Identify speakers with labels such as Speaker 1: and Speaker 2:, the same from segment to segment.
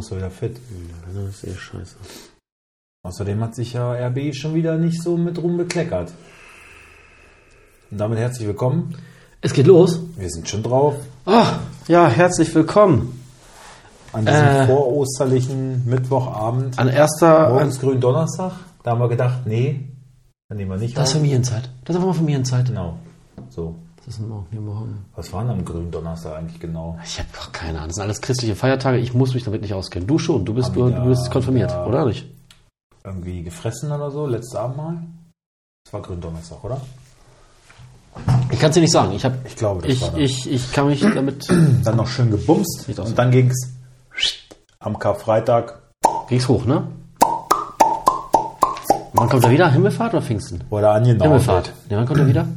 Speaker 1: musst du wieder fit.
Speaker 2: Ja, das ist scheiße.
Speaker 1: Außerdem hat sich ja RB schon wieder nicht so mit Ruhm bekleckert. Und damit herzlich willkommen.
Speaker 2: Es geht los.
Speaker 1: Wir sind schon drauf.
Speaker 2: Ach, ja, herzlich willkommen.
Speaker 1: An diesem vorosterlichen Mittwochabend. Morgens grünen Donnerstag. Da haben wir gedacht, nee, dann nehmen wir nicht
Speaker 2: Das ist Familienzeit. Das ist einfach mal Familienzeit.
Speaker 1: Genau. So.
Speaker 2: Das ist morgen.
Speaker 1: Was war denn am grünen Donnerstag eigentlich genau?
Speaker 2: Ich habe doch keine Ahnung. Das sind alles christliche Feiertage. Ich muss mich damit nicht auskennen. Du schon. Du bist konfirmiert, oder nicht?
Speaker 1: Irgendwie gefressen oder so, letztes Abendmahl? Das war Gründonnerstag, oder?
Speaker 2: Ich kann es dir nicht sagen.
Speaker 1: Ich glaube, das war das.
Speaker 2: Ich kann mich damit...
Speaker 1: Dann noch schön gebumst und dann ging's am Karfreitag.
Speaker 2: Ging's hoch, ne? Wann kommt er wieder? Himmelfahrt oder Pfingsten?
Speaker 1: Oder angenommen.
Speaker 2: Himmelfahrt. Ja, wann kommt er wieder?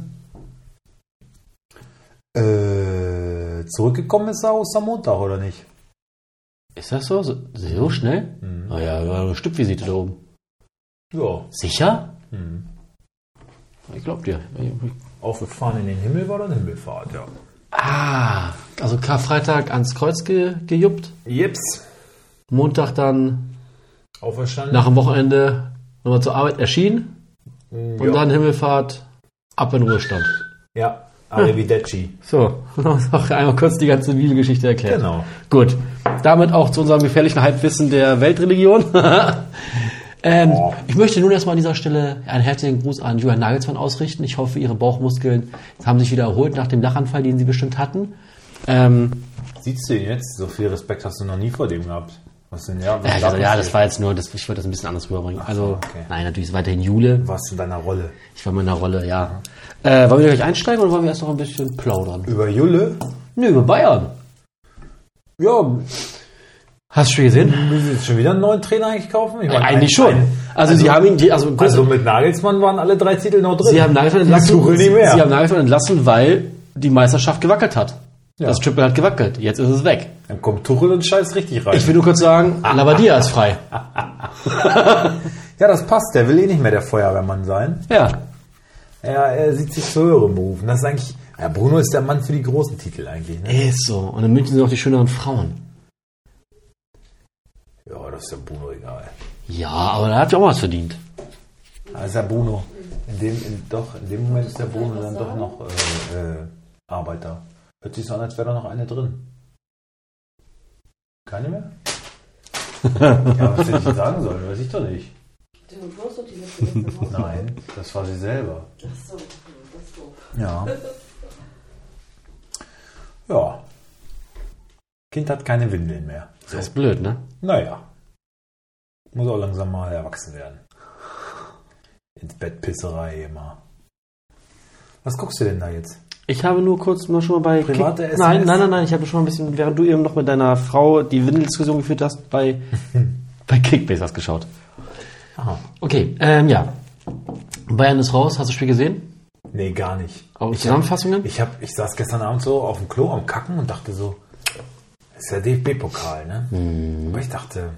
Speaker 1: Zurückgekommen ist er Ostermontag, oder nicht?
Speaker 2: Ist das so? So schnell? Mhm. Oh ja, eine Stippvisite da oben.
Speaker 1: Ja.
Speaker 2: Sicher?
Speaker 1: Mhm.
Speaker 2: Ich glaub dir.
Speaker 1: Aufgefahren in den Himmel war dann Himmelfahrt, ja.
Speaker 2: Ah, also Karfreitag ans Kreuz gejuppt.
Speaker 1: Jips.
Speaker 2: Montag dann
Speaker 1: auferstanden.
Speaker 2: Nach dem Wochenende nochmal zur Arbeit erschienen. Und dann Himmelfahrt ab in Ruhestand.
Speaker 1: Ja, Arrivederci.
Speaker 2: So, noch einmal kurz die ganze Bibelgeschichte erklärt.
Speaker 1: Genau.
Speaker 2: Gut, damit auch zu unserem gefährlichen Halbwissen der Weltreligion. Ich möchte nun erstmal an dieser Stelle einen herzlichen Gruß an Julian Nagelsmann ausrichten. Ich hoffe, Ihre Bauchmuskeln haben sich wieder erholt nach dem Lachanfall, den Sie bestimmt hatten.
Speaker 1: Siehst du ihn jetzt? So viel Respekt hast du noch nie vor dem gehabt. Was denn,
Speaker 2: das war jetzt nur, ich wollte das ein bisschen anders rüberbringen.
Speaker 1: Okay.
Speaker 2: Nein, natürlich ist weiterhin Jule.
Speaker 1: Du warst in deiner Rolle.
Speaker 2: Ich war in meiner Rolle, ja. Wollen wir gleich einsteigen oder wollen wir erst noch ein bisschen plaudern?
Speaker 1: Über Jule?
Speaker 2: Nee, über Bayern.
Speaker 1: Ja.
Speaker 2: Hast du schon gesehen?
Speaker 1: Müssen Sie jetzt schon wieder einen neuen Trainer eigentlich kaufen? Ich meine,
Speaker 2: eigentlich schon. Sie haben ihn,
Speaker 1: also mit Nagelsmann waren alle 3 Titel noch drin.
Speaker 2: Sie haben Nagelsmann entlassen.
Speaker 1: Sie
Speaker 2: haben Nagelsmann entlassen, weil die Meisterschaft gewackelt hat.
Speaker 1: Ja.
Speaker 2: Das Triple hat gewackelt. Jetzt ist es weg.
Speaker 1: Dann kommt Tuchel und scheißt richtig rein.
Speaker 2: Ich will nur kurz sagen, Labadia ist frei.
Speaker 1: Ja, das passt. Der will eh nicht mehr der Feuerwehrmann sein.
Speaker 2: Ja.
Speaker 1: Er sieht sich zu höheren Berufen. Das ist eigentlich... Ja, Bruno ist der Mann für die großen Titel eigentlich. Ne?
Speaker 2: Ist so. Und in München sind auch die schöneren Frauen.
Speaker 1: Ja, das ist ja Bruno egal.
Speaker 2: Ja, aber er hat ja auch was verdient.
Speaker 1: Da ist ja Bruno. In dem Moment ist der Bruno dann doch noch Arbeiter. Hört sich so an, als wäre da noch eine drin. Keine mehr? Ja, was hätte ich denn sagen sollen? Weiß ich doch nicht. Nein, das war sie selber.
Speaker 3: Ach so, das ist doof.
Speaker 1: Ja. Ja. Kind hat keine Windeln mehr. So.
Speaker 2: Das ist blöd, ne?
Speaker 1: Naja. Muss auch langsam mal erwachsen werden. Ins Bett Pisserei immer. Was guckst du denn da jetzt?
Speaker 2: Ich habe nur kurz mal schon mal bei...
Speaker 1: Private SMS?
Speaker 2: Nein. Ich habe schon mal ein bisschen, während du eben noch mit deiner Frau die Windeldiskussion geführt hast, bei Kickbase hast geschaut.
Speaker 1: Aha.
Speaker 2: Okay, ja. Bayern ist raus. Hast du das Spiel gesehen?
Speaker 1: Nee, gar nicht.
Speaker 2: Auch Zusammenfassungen?
Speaker 1: Ich saß gestern Abend so auf dem Klo am Kacken und dachte so, das ist ja DFB-Pokal, ne? Aber ich dachte,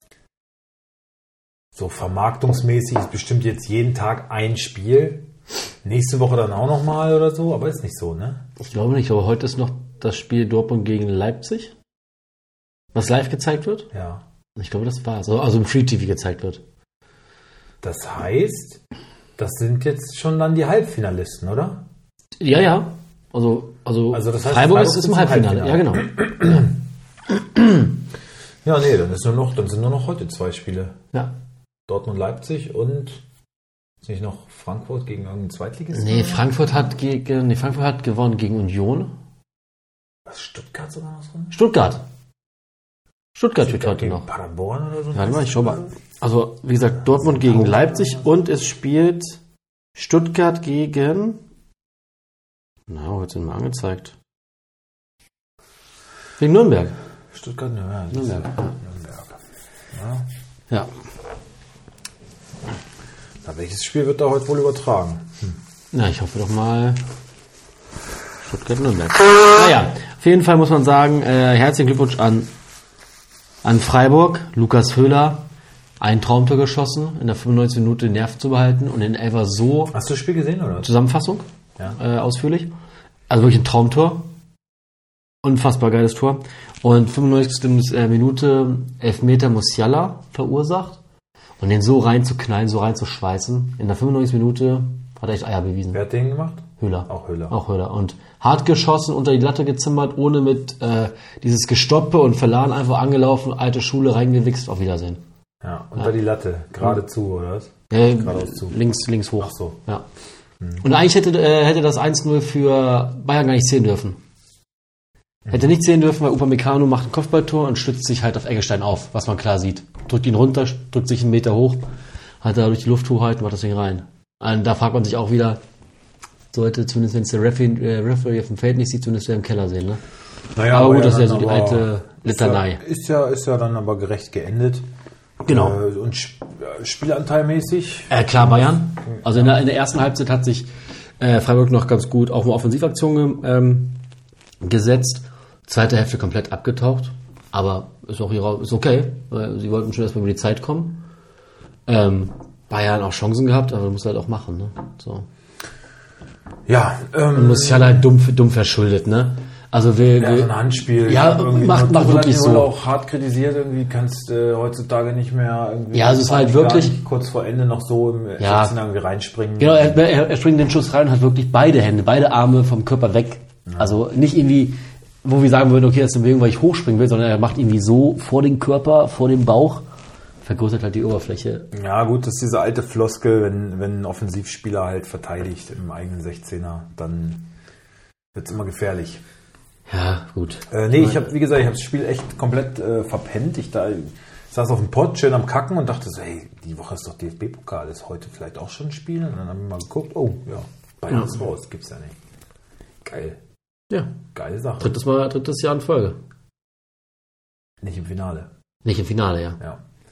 Speaker 1: so vermarktungsmäßig ist bestimmt jetzt jeden Tag ein Spiel. Nächste Woche dann auch nochmal oder so, aber ist nicht so, ne?
Speaker 2: Ich glaube nicht, aber heute ist noch das Spiel Dortmund gegen Leipzig, was live gezeigt wird.
Speaker 1: Ja.
Speaker 2: Ich glaube, das war's. Also im Free TV gezeigt wird.
Speaker 1: Das heißt, das sind jetzt schon dann die Halbfinalisten, oder?
Speaker 2: Ja. Also
Speaker 1: das heißt,
Speaker 2: Freiburg ist im Halbfinale. Ja, genau.
Speaker 1: Ja, nee, dann sind nur noch heute 2 Spiele.
Speaker 2: Ja.
Speaker 1: Dortmund-Leipzig und ist nicht noch Frankfurt gegen irgendeinen Zweitligisten?
Speaker 2: Nee, Frankfurt hat gewonnen gegen Union.
Speaker 1: Was, Stuttgart sogar noch drin?
Speaker 2: Stuttgart spielt heute noch.
Speaker 1: Paderborn oder so?
Speaker 2: Warte mal, ich schau mal. Also, wie gesagt, Dortmund gegen Leipzig und es spielt Stuttgart gegen... wo wird es denn mal angezeigt? Gegen Nürnberg.
Speaker 1: Stuttgart, Nürnberg.
Speaker 2: Ja.
Speaker 1: Na, welches Spiel wird da heute wohl übertragen?
Speaker 2: Na, ich hoffe doch mal Stuttgart-Nürnberg. Naja, auf jeden Fall muss man sagen, herzlichen Glückwunsch an Freiburg. Lukas Höhler, ein Traumtor geschossen, in der 95. Minute den Nerv zu behalten und in Elfer so...
Speaker 1: Hast du das Spiel gesehen, oder?
Speaker 2: Zusammenfassung,
Speaker 1: ja.
Speaker 2: Ausführlich. Also wirklich ein Traumtor. Unfassbar geiles Tor. Und 95. Minute Elfmeter Musiala verursacht. Und den so reinzuknallen, so reinzuschweißen. In der 95. Minute hat er echt Eier bewiesen.
Speaker 1: Wer hat den gemacht?
Speaker 2: Höhler.
Speaker 1: Auch Höhler.
Speaker 2: Auch Höhler. Und hart geschossen, unter die Latte gezimmert, ohne mit dieses Gestoppe und Verladen, einfach angelaufen, alte Schule reingewichst, auf Wiedersehen.
Speaker 1: Ja, unter die Latte. Geradezu, oder was?
Speaker 2: Geradeaus zu. Links hoch.
Speaker 1: Ach so.
Speaker 2: Ja. Und eigentlich hätte das 1-0 für Bayern gar nicht zählen dürfen. Hätte nicht zählen dürfen, weil Upamecano macht ein Kopfballtor und stützt sich halt auf Eggestein auf, was man klar sieht. Drückt ihn runter, drückt sich einen Meter hoch, hat er durch die Luft hochhalten, macht das Ding rein. Und da fragt man sich auch wieder, sollte zumindest, wenn es der Referee auf dem Feld nicht sieht, zumindest wieder im Keller sehen, ne?
Speaker 1: Naja,
Speaker 2: aber gut, das ist ja so die alte Litanei.
Speaker 1: Ist ja dann aber gerecht geendet.
Speaker 2: Genau.
Speaker 1: Und spielanteilmäßig?
Speaker 2: Klar, Bayern. Also in der ersten Halbzeit hat sich Freiburg noch ganz gut auf eine Offensivaktion gesetzt. Zweite Hälfte komplett abgetaucht. Aber ist okay. Weil sie wollten schon erstmal über die Zeit kommen. Bayern auch Chancen gehabt, aber muss halt auch machen. Ne? So.
Speaker 1: Ja.
Speaker 2: Musiala halt dumm verschuldet, ne? Also
Speaker 1: so ein Handspiel.
Speaker 2: Ja, macht wirklich so.
Speaker 1: Auch hart kritisiert, irgendwie kannst heutzutage nicht mehr irgendwie.
Speaker 2: Ja, also es war halt wirklich
Speaker 1: kurz vor Ende noch so im 16 irgendwie reinspringen.
Speaker 2: Genau, er springt den Schuss rein und hat wirklich beide Hände, beide Arme vom Körper weg. Ja. Also nicht irgendwie, wo wir sagen würden, okay, das ist eine Bewegung, weil ich hochspringen will, sondern er macht irgendwie so vor den Körper, vor dem Bauch, vergrößert halt die Oberfläche.
Speaker 1: Ja gut, das ist diese alte Floskel, wenn ein Offensivspieler halt verteidigt im eigenen 16er, dann wird's immer gefährlich.
Speaker 2: Ja, gut.
Speaker 1: Ich habe das Spiel echt komplett verpennt. Ich saß auf dem Pott, schön am Kacken und dachte so, hey, die Woche ist doch DFB-Pokal, ist heute vielleicht auch schon ein Spiel? Und dann haben wir mal geguckt, oh ja, Bayern ist raus, gibt's ja nicht. Geil.
Speaker 2: Ja.
Speaker 1: Geile Sache.
Speaker 2: Drittes Jahr in Folge.
Speaker 1: Nicht im Finale.
Speaker 2: Nicht im Finale, ja.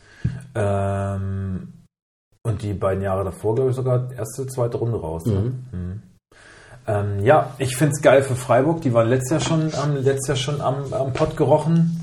Speaker 1: Ja. Und die beiden Jahre davor, glaube ich, sogar erste, zweite Runde raus. Ne? Ja, ich finde es geil für Freiburg. Die waren letztes Jahr schon am Pott gerochen.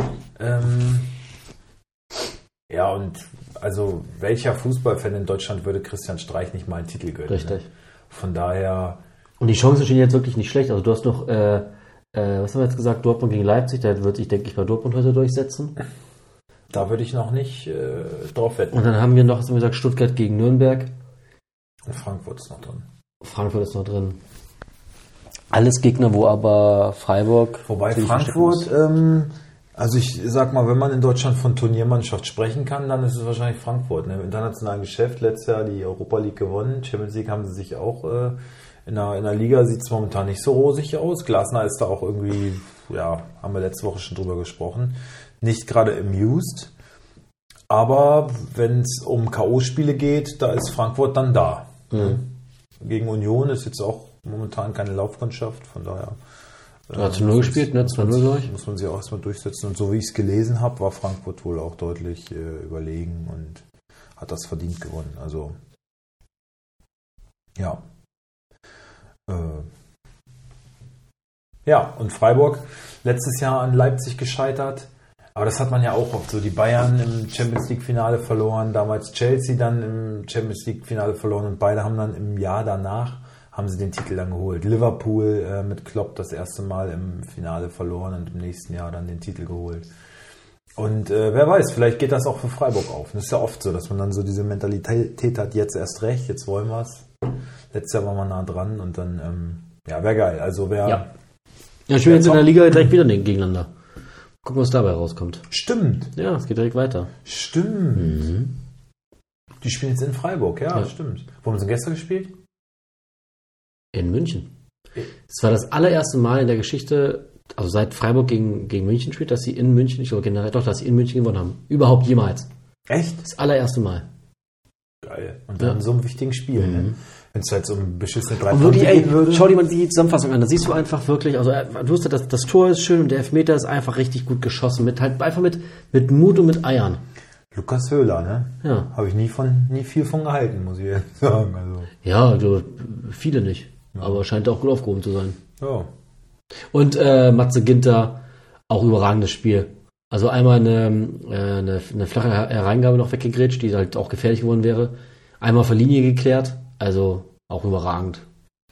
Speaker 1: Ja, und also welcher Fußballfan in Deutschland würde Christian Streich nicht mal einen Titel gönnen?
Speaker 2: Richtig.
Speaker 1: Ne? Von daher...
Speaker 2: Und die Chancen stehen jetzt wirklich nicht schlecht. Also du hast noch, was haben wir jetzt gesagt, Dortmund gegen Leipzig. Da wird sich, denke ich, mal Dortmund heute durchsetzen.
Speaker 1: Da würde ich noch nicht drauf wetten.
Speaker 2: Und dann haben wir noch, was haben wir gesagt, Stuttgart gegen Nürnberg.
Speaker 1: Und Frankfurt ist noch drin.
Speaker 2: Frankfurt ist noch drin. Alles Gegner, wo aber Freiburg...
Speaker 1: Wobei Frankfurt, also ich sag mal, wenn man in Deutschland von Turniermannschaft sprechen kann, dann ist es wahrscheinlich Frankfurt. Ne? Im internationalen Geschäft, letztes Jahr die Europa League gewonnen, Champions League haben sie sich auch, in der Liga sieht es momentan nicht so rosig aus. Glasner ist da auch irgendwie, ja, haben wir letzte Woche schon drüber gesprochen, nicht gerade amused. Aber wenn es um K.O.-Spiele geht, da ist Frankfurt dann da. Gegen Union ist jetzt auch momentan keine Laufkundschaft, von daher.
Speaker 2: 3-0 gespielt, ne? 2-0, glaube ich.
Speaker 1: Muss man sich auch erstmal durchsetzen. Und so wie ich es gelesen habe, war Frankfurt wohl auch deutlich überlegen und hat das verdient gewonnen. Also, ja. Ja, und Freiburg letztes Jahr an Leipzig gescheitert. Aber das hat man ja auch oft so. Die Bayern im Champions League-Finale verloren, damals Chelsea dann im Champions League-Finale verloren und beide haben dann im Jahr danach haben sie den Titel dann geholt. Liverpool mit Klopp das erste Mal im Finale verloren und im nächsten Jahr dann den Titel geholt. Und wer weiß, vielleicht geht das auch für Freiburg auf. Das ist ja oft so, dass man dann so diese Mentalität hat, jetzt erst recht, jetzt wollen wir es. Letztes Jahr waren wir nah dran und dann, ja, wäre geil. Also
Speaker 2: Ja, spielen jetzt in der Liga direkt wieder gegeneinander. Gucken, was dabei rauskommt.
Speaker 1: Stimmt.
Speaker 2: Ja, es geht direkt weiter.
Speaker 1: Stimmt. Die spielen jetzt in Freiburg, ja. Stimmt. Wo haben sie gestern gespielt?
Speaker 2: In München. Es war das allererste Mal in der Geschichte, also seit Freiburg gegen München spielt, dass sie in München, ich glaube generell doch, dass sie in München gewonnen haben. Überhaupt jemals.
Speaker 1: Echt?
Speaker 2: Das allererste Mal.
Speaker 1: Geil. Und dann in so einem wichtigen Spiel, ne? Wenn es halt so ein beschissene 3
Speaker 2: Punkte gehen würde. Schau dir mal die Zusammenfassung an, da siehst du einfach wirklich, also du wusstest, das Tor ist schön und der Elfmeter ist einfach richtig gut geschossen, einfach mit Mut und mit Eiern.
Speaker 1: Lukas Höhler, ne?
Speaker 2: Ja.
Speaker 1: Habe ich nie viel von gehalten, muss ich ehrlich sagen. Also.
Speaker 2: Ja, viele nicht. Ja. Aber scheint auch gut aufgehoben zu sein.
Speaker 1: Ja.
Speaker 2: Und Matze Ginter, auch überragendes Spiel. Also einmal eine flache Hereingabe noch weggegrätscht, die halt auch gefährlich geworden wäre. Einmal vor Linie geklärt, also auch überragend.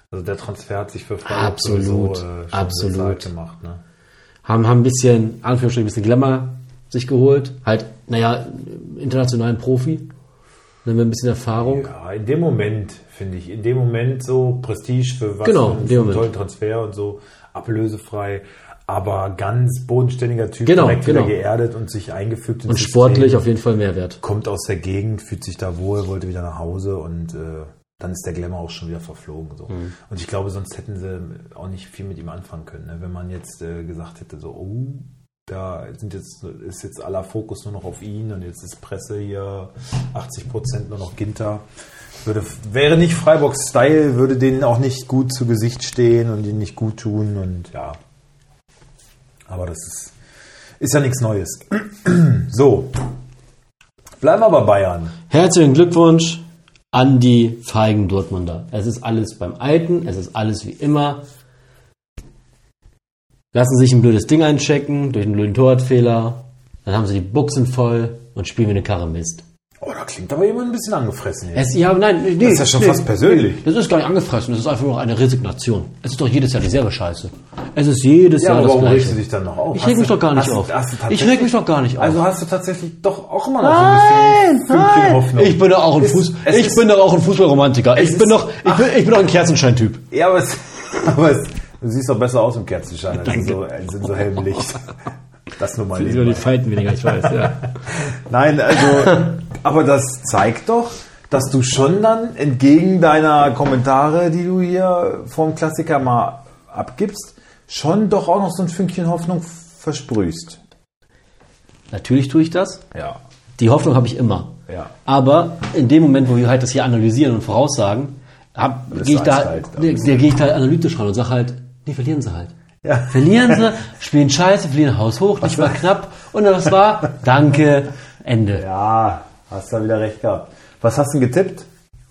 Speaker 1: Also der Transfer hat sich für Freiburg
Speaker 2: Absolut,
Speaker 1: schon
Speaker 2: absolut.
Speaker 1: sehr Zeit gemacht. Ne?
Speaker 2: Haben ein bisschen, Anführungsstrichen, ein bisschen Glamour sich geholt. Halt, internationalen Profi. Dann haben wir ein bisschen Erfahrung.
Speaker 1: Ja, in dem Moment, finde ich. In dem Moment so Prestige für was
Speaker 2: Genau,
Speaker 1: für
Speaker 2: in dem
Speaker 1: einen
Speaker 2: Moment.
Speaker 1: tollen Transfer und so. Ablösefrei. Aber ganz bodenständiger Typ,
Speaker 2: Genau,
Speaker 1: direkt
Speaker 2: genau.
Speaker 1: wieder geerdet und sich eingefügt ins
Speaker 2: Und
Speaker 1: System.
Speaker 2: sportlich auf jeden Fall Mehrwert.
Speaker 1: Kommt aus der Gegend, fühlt sich da wohl, wollte wieder nach Hause und dann ist der Glamour auch schon wieder verflogen. So. Und ich glaube, sonst hätten sie auch nicht viel mit ihm anfangen können. Ne? Wenn man jetzt gesagt hätte, so, da ist jetzt aller Fokus nur noch auf ihn und jetzt ist Presse hier 80% nur noch Ginter. Wäre nicht Freiburgs Style, würde denen auch nicht gut zu Gesicht stehen und ihnen nicht gut tun und ja. Aber das ist ja nichts Neues. So. Bleiben wir bei Bayern.
Speaker 2: Herzlichen Glückwunsch an die feigen Dortmunder. Es ist alles beim Alten, es ist alles wie immer. Lassen sich ein blödes Ding einchecken durch einen blöden Torwartfehler. Dann haben sie die Buchsen voll und spielen wie eine Karre Mist.
Speaker 1: Oh, da klingt aber jemand ein bisschen angefressen jetzt.
Speaker 2: Nee,
Speaker 1: Das ist ja schon fast persönlich.
Speaker 2: Das ist gar nicht angefressen, das ist einfach nur eine Resignation. Es ist doch jedes Jahr dieselbe Scheiße. Es ist jedes
Speaker 1: Ja,
Speaker 2: Jahr
Speaker 1: aber
Speaker 2: das
Speaker 1: warum regst du
Speaker 2: Gleiche.
Speaker 1: dich dann noch auf?
Speaker 2: Ich reg mich doch gar nicht auf. Ich reg mich doch gar nicht auf.
Speaker 1: Also hast du tatsächlich doch auch immer noch so ein bisschen Fünkchen Hoffnung.
Speaker 2: Ich bin doch auch ein Fußballromantiker. Ich bin doch ein Kerzenschein-Typ.
Speaker 1: Ja, du siehst doch besser aus im Kerzenschein als in so hellem Licht. Das nur mal
Speaker 2: Die
Speaker 1: nebenbei.
Speaker 2: Falten weniger, ich weiß, ja.
Speaker 1: Nein, also, aber das zeigt doch, dass du schon dann entgegen deiner Kommentare, die du hier vom Klassiker mal abgibst, schon doch auch noch so ein Fünkchen Hoffnung versprühst.
Speaker 2: Natürlich tue ich das.
Speaker 1: Ja.
Speaker 2: Die Hoffnung habe ich immer.
Speaker 1: Ja.
Speaker 2: Aber in dem Moment, wo wir halt das hier analysieren und voraussagen, gehe ich da analytisch ran und sage halt, nee, verlieren sie halt.
Speaker 1: Ja.
Speaker 2: Verlieren sie, spielen scheiße, verlieren Haus hoch, nicht mal knapp. Und das war, danke, Ende.
Speaker 1: Ja, hast da wieder recht gehabt. Was hast du denn getippt?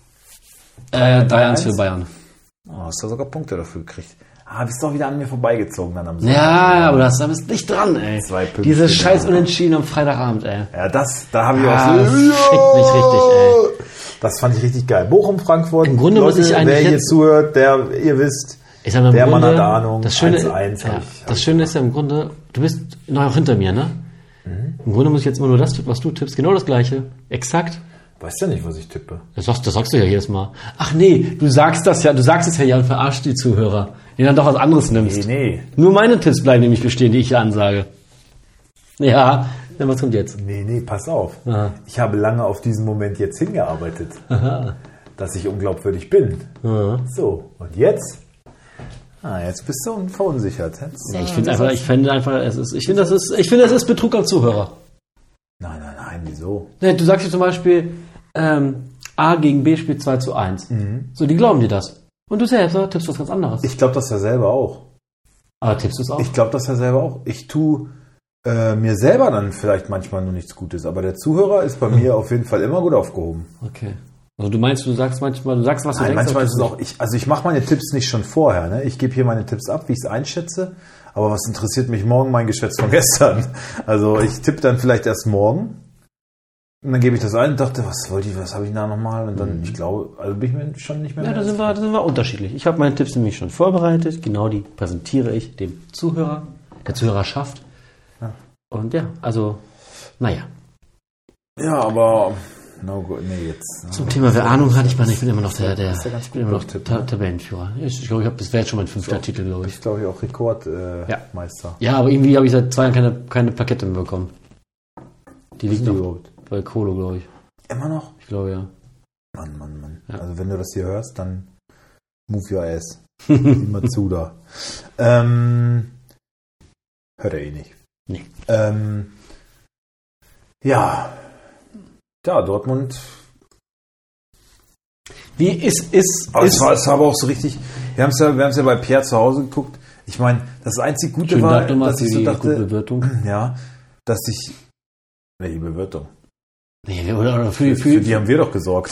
Speaker 2: 3-1 für Bayern.
Speaker 1: Oh, hast du sogar Punkte dafür gekriegt. Bist doch wieder an mir vorbeigezogen dann am
Speaker 2: Ja, aber da bist nicht dran, ey.
Speaker 1: 2 Punkte.
Speaker 2: Dieses scheiß Unentschieden am Freitagabend, ey.
Speaker 1: Ja, da habe ich auch so.
Speaker 2: Fickt mich richtig, ey.
Speaker 1: Das fand ich richtig geil. Bochum, Frankfurt.
Speaker 2: Im Grunde muss ich eigentlich
Speaker 1: wer hier
Speaker 2: jetzt-
Speaker 1: zuhört, ihr wisst,
Speaker 2: Ich sag mal, im
Speaker 1: der Mann
Speaker 2: Grunde,
Speaker 1: hat Ahnung.
Speaker 2: das Schöne,
Speaker 1: 1-1
Speaker 2: ja,
Speaker 1: hab ich.
Speaker 2: das Schöne ist ja im Grunde, du bist noch auch hinter mir, ne? Im Grunde muss ich jetzt immer nur das tippen, was du tippst. Genau das Gleiche. Exakt.
Speaker 1: Weißt ja nicht, was ich tippe.
Speaker 2: Das sagst du ja jedes Mal. Ach nee, du sagst es ja und verarscht die Zuhörer. Die dann doch was anderes nimmst.
Speaker 1: Nee.
Speaker 2: Nur meine Tipps bleiben nämlich bestehen, die ich hier ansage. Ja, dann was kommt jetzt?
Speaker 1: Nee, pass auf.
Speaker 2: Aha.
Speaker 1: Ich habe lange auf diesen Moment jetzt hingearbeitet, dass ich unglaubwürdig bin.
Speaker 2: Aha.
Speaker 1: So, und jetzt? Jetzt bist du verunsichert.
Speaker 2: Ja, ich finde es ist Betrug am Zuhörer.
Speaker 1: Nein, wieso?
Speaker 2: Ja, du sagst ja zum Beispiel, A gegen B spielt 2-1. So, die glauben dir das. Und du selbst tippst was ganz anderes.
Speaker 1: Ich glaube das ja selber auch.
Speaker 2: Aber tippst du es auch?
Speaker 1: Ich glaube das ja selber auch. Ich tue mir selber dann vielleicht manchmal nur nichts Gutes, aber der Zuhörer ist bei mir auf jeden Fall immer gut aufgehoben.
Speaker 2: Okay. Also du meinst, du sagst, was du
Speaker 1: Nein,
Speaker 2: denkst.
Speaker 1: manchmal ist es
Speaker 2: aber
Speaker 1: auch, ich mache meine Tipps nicht schon vorher. Ne? Ich gebe hier meine Tipps ab, wie ich es einschätze, aber was interessiert mich morgen mein Geschätz von gestern? Also ich tippe dann vielleicht erst morgen und dann gebe ich das ein und dachte, was habe ich da nochmal? Und dann, ich glaube, also bin ich mir schon nicht mehr...
Speaker 2: Ja, da sind wir unterschiedlich. Ich habe meine Tipps nämlich schon vorbereitet. Genau die präsentiere ich dem Zuhörer, der Zuhörerschaft.
Speaker 1: Ja.
Speaker 2: Und ja, also, naja.
Speaker 1: Ja, aber... jetzt.
Speaker 2: Zum Thema, wer Ahnung hat, ich bin immer noch
Speaker 1: Das ist ja ganz gut Tipp, ne?
Speaker 2: Tabellenführer. Ich glaube, das wäre jetzt schon mein 5. Titel, glaube ich.
Speaker 1: Ich glaube, ich auch Rekordmeister.
Speaker 2: Ja, aber irgendwie habe ich seit 2 Jahren keine Plakette mehr bekommen. Die liegt noch bei Kolo, glaube ich.
Speaker 1: Immer noch?
Speaker 2: Ich glaube, ja.
Speaker 1: Mann.
Speaker 2: Ja.
Speaker 1: Also wenn du das hier hörst, dann move your ass. Immer zu da. Hört er eh nicht.
Speaker 2: Nee.
Speaker 1: Ja, Dortmund.
Speaker 2: Wie ist
Speaker 1: Es war aber auch so richtig. Wir haben es ja bei Pierre zu Hause geguckt. Ich meine, das einzig Gute
Speaker 2: Schönen
Speaker 1: war,
Speaker 2: Dank nochmal
Speaker 1: dass
Speaker 2: für
Speaker 1: ich so
Speaker 2: die
Speaker 1: dachte,
Speaker 2: gute Bewirtung.
Speaker 1: ja, dass ich. Welche Bewirtung?
Speaker 2: Nee, oder
Speaker 1: Für die haben wir doch gesorgt.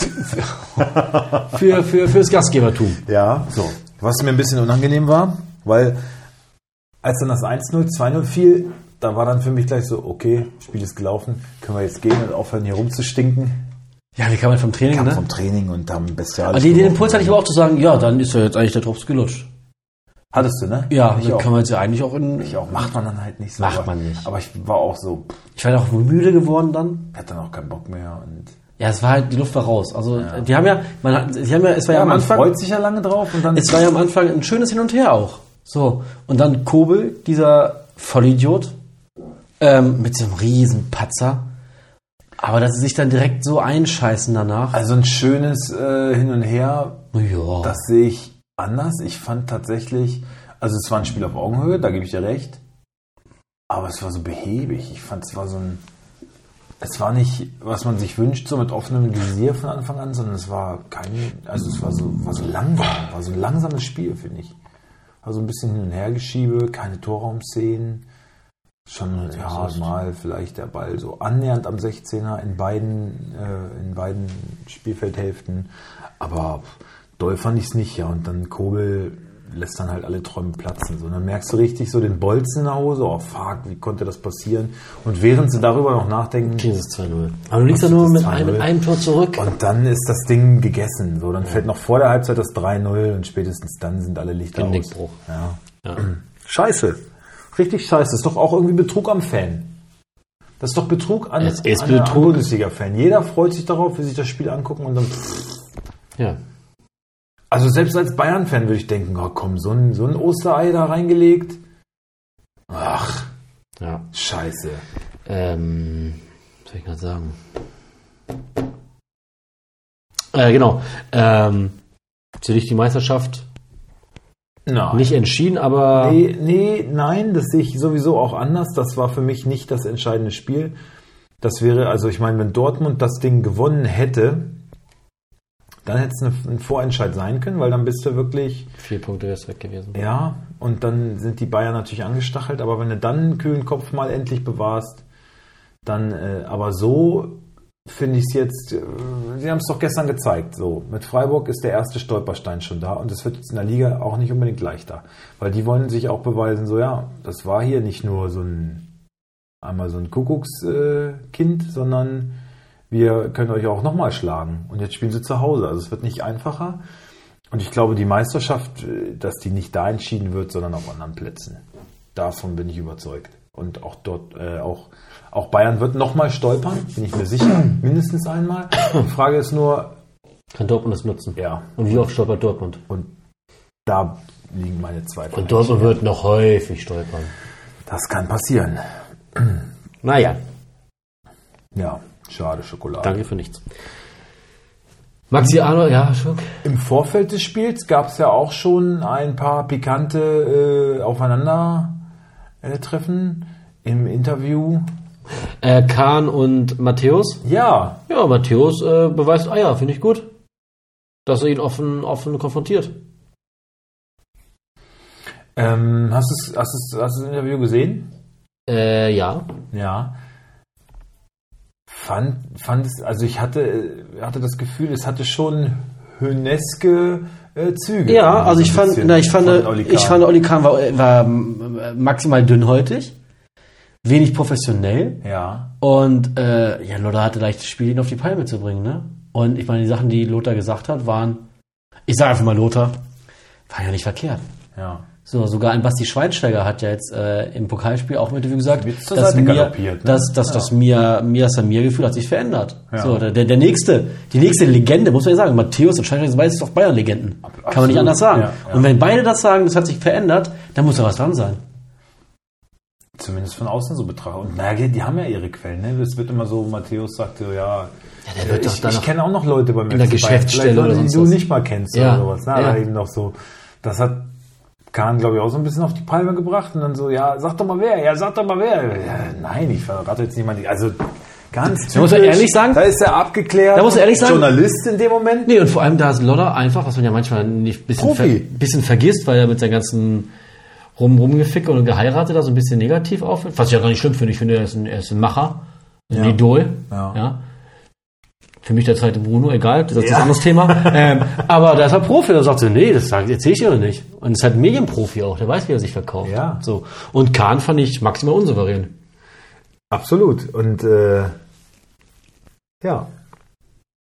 Speaker 2: fürs Gastgebertum.
Speaker 1: Ja, so. Was mir ein bisschen unangenehm war, weil als dann das 1-0, 2-0 fiel, da war dann für mich gleich so, okay, Spiel ist gelaufen, können wir jetzt gehen und aufhören hier rumzustinken.
Speaker 2: Ja, wie kann man vom Training,
Speaker 1: kam
Speaker 2: ne?
Speaker 1: vom Training und haben bestialisch.
Speaker 2: Also den Impuls hatte ich aber auch zu sagen, ja, dann ist ja jetzt eigentlich der Drops gelutscht.
Speaker 1: Hattest du, ne?
Speaker 2: Ja,
Speaker 1: ich
Speaker 2: dann
Speaker 1: auch.
Speaker 2: kann man jetzt ja eigentlich auch in...
Speaker 1: Ich auch. Macht man dann halt nicht so.
Speaker 2: Macht man nicht.
Speaker 1: Aber ich war auch so,
Speaker 2: Ich war auch müde geworden dann.
Speaker 1: hatte dann auch keinen Bock mehr. Und
Speaker 2: Ja, es war halt, die Luft war raus. Also, es war ja am
Speaker 1: man
Speaker 2: Anfang...
Speaker 1: freut sich ja lange drauf und dann.
Speaker 2: Es war ja am Anfang ein schönes Hin und Her auch. So. Und dann Kobel, dieser Vollidiot, mit so einem riesen Patzer. Aber dass sie sich dann direkt so einscheißen danach.
Speaker 1: Also ein schönes Hin und Her,
Speaker 2: Ja.
Speaker 1: das sehe ich anders. Ich fand tatsächlich, also es war ein Spiel auf Augenhöhe, da gebe ich dir recht. Aber es war so behäbig. Ich fand, es war nicht, was man sich wünscht, so mit offenem Visier von Anfang an, sondern es war es war so langsam, war so ein langsames Spiel, finde ich. Also ein bisschen Hin- und Hergeschiebe, keine Torraumszenen. Schon, ja, mal vielleicht der Ball so annähernd am 16er in beiden Spielfeldhälften. Aber doll fand ich es nicht, ja. Und dann Kobel lässt dann halt alle Träume platzen. So. Und dann merkst du richtig so den Bolzen in der Hose. Oh fuck, wie konnte das passieren? Und während sie darüber noch nachdenken,
Speaker 2: Dieses 2-0. Aber du liegst ja nur mit
Speaker 1: 2-0.
Speaker 2: einem Tor zurück.
Speaker 1: und dann ist das Ding gegessen. So, dann fällt noch vor der Halbzeit das 3-0 und spätestens dann sind alle Lichter aus.
Speaker 2: Genickbruch.
Speaker 1: Ja. Scheiße. Richtig scheiße. Das ist doch auch irgendwie Betrug am Fan. Das ist doch Betrug an
Speaker 2: Es ist
Speaker 1: an der
Speaker 2: Betrug.
Speaker 1: Bundesliga-Fan. Jeder freut sich darauf, wie sich das Spiel angucken und dann.
Speaker 2: Ja.
Speaker 1: Also selbst als Bayern-Fan würde ich denken, oh komm, so ein Osterei da reingelegt. Ach,
Speaker 2: Ja.
Speaker 1: scheiße.
Speaker 2: Was soll ich gerade sagen? Genau. Für dich die Meisterschaft
Speaker 1: Nein.
Speaker 2: nicht entschieden, aber
Speaker 1: Nein, das sehe ich sowieso auch anders. Das war für mich nicht das entscheidende Spiel. Das wäre, also ich meine, wenn Dortmund das Ding gewonnen hätte, dann hätte es ein Vorentscheid sein können, weil dann bist du wirklich,
Speaker 2: 4 Punkte wär's weg gewesen.
Speaker 1: ja, und dann sind die Bayern natürlich angestachelt, aber wenn du dann einen kühlen Kopf mal endlich bewahrst, dann, aber so finde ich es jetzt, sie haben es doch gestern gezeigt, so, mit Freiburg ist der erste Stolperstein schon da und es wird jetzt in der Liga auch nicht unbedingt leichter, weil die wollen sich auch beweisen, so ja, das war hier nicht nur einmal so ein Kuckuckskind, sondern wir können euch auch nochmal schlagen. Und jetzt spielen sie zu Hause. Also es wird nicht einfacher. Und ich glaube, die Meisterschaft, dass die nicht da entschieden wird, sondern auf anderen Plätzen. Davon bin ich überzeugt. Und auch dort, auch Bayern wird nochmal stolpern, bin ich mir sicher. Mindestens einmal. Die Frage ist nur,
Speaker 2: Kann Dortmund das nutzen?
Speaker 1: ja,
Speaker 2: Und wie oft stolpert Dortmund?
Speaker 1: und da liegen meine Zweifel.
Speaker 2: Und Dortmund wird noch häufig stolpern.
Speaker 1: Das kann passieren.
Speaker 2: Naja,
Speaker 1: Ja, schade, Schokolade.
Speaker 2: danke für nichts. Maxi Arnold, ja, Schuck.
Speaker 1: Im Vorfeld des Spiels gab es ja auch schon ein paar pikante Aufeinandertreffen im Interview.
Speaker 2: Kahn und Matthäus.
Speaker 1: Ja,
Speaker 2: Ja, Matthäus beweist Eier, finde ich gut. Dass er ihn offen konfrontiert.
Speaker 1: hast du das Interview gesehen?
Speaker 2: Ja.
Speaker 1: Ja. Fand es, also ich hatte das Gefühl, es hatte schon höneske Züge.
Speaker 2: Ja, also ich
Speaker 1: So ein
Speaker 2: fand,
Speaker 1: bisschen von Oli Kahn.
Speaker 2: Oli Kahn war maximal dünnhäutig, wenig professionell
Speaker 1: Ja.
Speaker 2: und Lothar hatte leicht das Spiel, ihn auf die Palme zu bringen, ne? Und ich meine, die Sachen, die Lothar gesagt hat, waren, ich sage einfach mal Lothar, waren ja nicht verkehrt.
Speaker 1: Ja.
Speaker 2: So, sogar ein Basti Schweinsteiger hat ja jetzt im Pokalspiel auch im Interview gesagt,
Speaker 1: Wird zur Seite galoppiert, ne?
Speaker 2: dass Mia Samir-Gefühl hat sich verändert.
Speaker 1: Ja.
Speaker 2: So, die nächste Legende, muss man ja sagen, Matthäus und Schweinsteiger sind beides doch Bayern-Legenden. Kann man nicht
Speaker 1: Absolut.
Speaker 2: anders sagen.
Speaker 1: Ja, ja.
Speaker 2: Und wenn beide das sagen, das hat sich verändert, dann muss da was dran sein.
Speaker 1: Zumindest von außen so betrachtet. Und naja, die haben ja ihre Quellen. Ne? Es wird immer so, Matthäus sagt so, ja,
Speaker 2: der wird doch da
Speaker 1: ich
Speaker 2: noch
Speaker 1: kenne auch noch Leute beim
Speaker 2: in der
Speaker 1: FC Bayern.
Speaker 2: Geschäftsstelle
Speaker 1: Vielleicht Leute,
Speaker 2: oder
Speaker 1: die
Speaker 2: sonst
Speaker 1: du
Speaker 2: was.
Speaker 1: nicht mal kennst
Speaker 2: Ja.
Speaker 1: oder sowas. Na,
Speaker 2: Ja.
Speaker 1: da eben noch so. Das hat Kahn, glaube ich, auch so ein bisschen auf die Palme gebracht und dann so, ja, sag doch mal wer. Ja, nein, ich verrate jetzt niemanden. Also ganz
Speaker 2: Da muss man ehrlich sagen,
Speaker 1: da ist er abgeklärt.
Speaker 2: Da muss man ehrlich sagen,
Speaker 1: Journalist in dem Moment.
Speaker 2: Nee, und vor allem da ist Lothar einfach, was man ja manchmal nicht
Speaker 1: Profi.
Speaker 2: bisschen vergisst, weil er mit seinen ganzen rumgefickt und geheiratet da so ein bisschen negativ aufhört. Was ich ja gar nicht schlimm finde. Ich finde, er ist ein Macher, ein
Speaker 1: Ja.
Speaker 2: Idol.
Speaker 1: Ja.
Speaker 2: Ja. Für mich der zweite Bruno, egal, das ist ein anderes Thema. Aber der ist halt Profi, der sagt so, nee, das erzähl ich dir doch nicht. Und ist halt ein Medienprofi auch, der weiß, wie er sich verkauft.
Speaker 1: Ja.
Speaker 2: So. Und Kahn fand ich maximal unsouverän.
Speaker 1: Absolut. Und ja.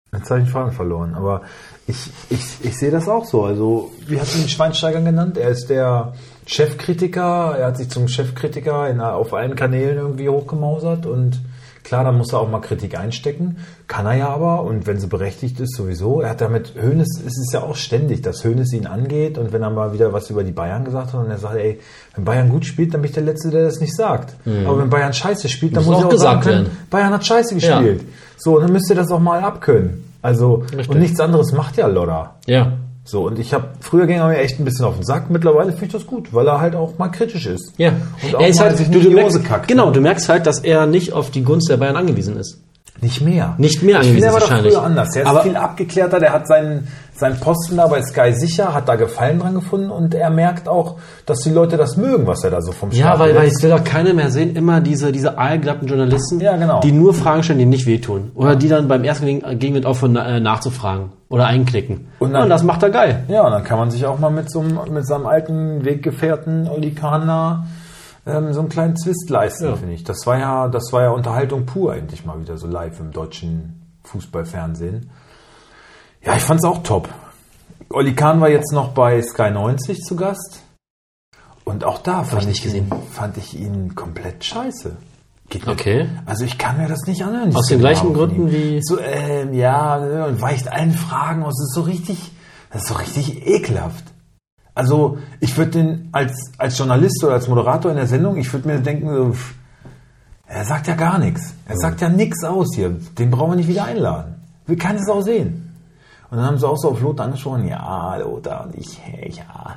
Speaker 1: Jetzt habe ich den Faden verloren, aber ich sehe das auch so. Also, wie hast du den Schweinsteiger genannt? Er ist der Chefkritiker, er hat sich zum Chefkritiker auf allen Kanälen irgendwie hochgemausert und klar, dann muss er auch mal Kritik einstecken. Kann er ja aber, und wenn sie berechtigt ist, sowieso. Er hat damit, Hoeneß, es ist ja auch ständig, dass Hoeneß ihn angeht und wenn er mal wieder was über die Bayern gesagt hat und er sagt, ey, wenn Bayern gut spielt, dann bin ich der Letzte, der das nicht sagt. Aber wenn Bayern scheiße spielt, dann muss ich auch sagen können, Bayern hat scheiße gespielt. Ja. So, und dann müsst ihr das auch mal abkönnen. Also, richtig. Und nichts anderes macht ja Lodder.
Speaker 2: Ja.
Speaker 1: So, und früher ging er mir echt ein bisschen auf den Sack, mittlerweile finde ich das gut, weil er halt auch mal kritisch ist.
Speaker 2: Ja.
Speaker 1: Und auch er ist halt, sich nicht in die Hose kackt.
Speaker 2: Genau, du merkst halt, dass er nicht auf die Gunst der Bayern angewiesen ist.
Speaker 1: Nicht mehr.
Speaker 2: Nicht mehr angewiesen,
Speaker 1: ich finde,
Speaker 2: wahrscheinlich.
Speaker 1: Früher anders. Er ist viel abgeklärter, der hat seinen Posten da bei Sky sicher, hat da Gefallen dran gefunden und er merkt auch, dass die Leute das mögen, was er da so vom Start
Speaker 2: weil es will doch keiner mehr sehen, immer diese aalglatten Journalisten, die nur Fragen stellen, die nicht wehtun. Oder die dann beim ersten Gegenwind aufhören nachzufragen oder einklicken. Und das macht er geil.
Speaker 1: Ja, und dann kann man sich auch mal mit seinem alten Weggefährten Oli Kahn so einen kleinen Zwist leisten, finde ich. Das war ja Unterhaltung pur eigentlich mal wieder so live im deutschen Fußballfernsehen. Ja, ich fand's auch top. Oli Kahn war jetzt noch bei Sky 90 zu Gast. Und auch da fand ich ihn komplett scheiße.
Speaker 2: Okay.
Speaker 1: Also ich kann mir das nicht anhören.
Speaker 2: Aus den gleichen Gründen wie...
Speaker 1: So, und weicht allen Fragen aus. Das ist so richtig ekelhaft. Also ich würde den als Journalist oder als Moderator in der Sendung, ich würde mir denken, er sagt ja gar nichts. Er sagt ja nichts aus hier. Den brauchen wir nicht wieder einladen. Will keines auch sehen. Und dann haben sie auch so auf Lothar angesprochen, ja, Lothar, und ich, ja.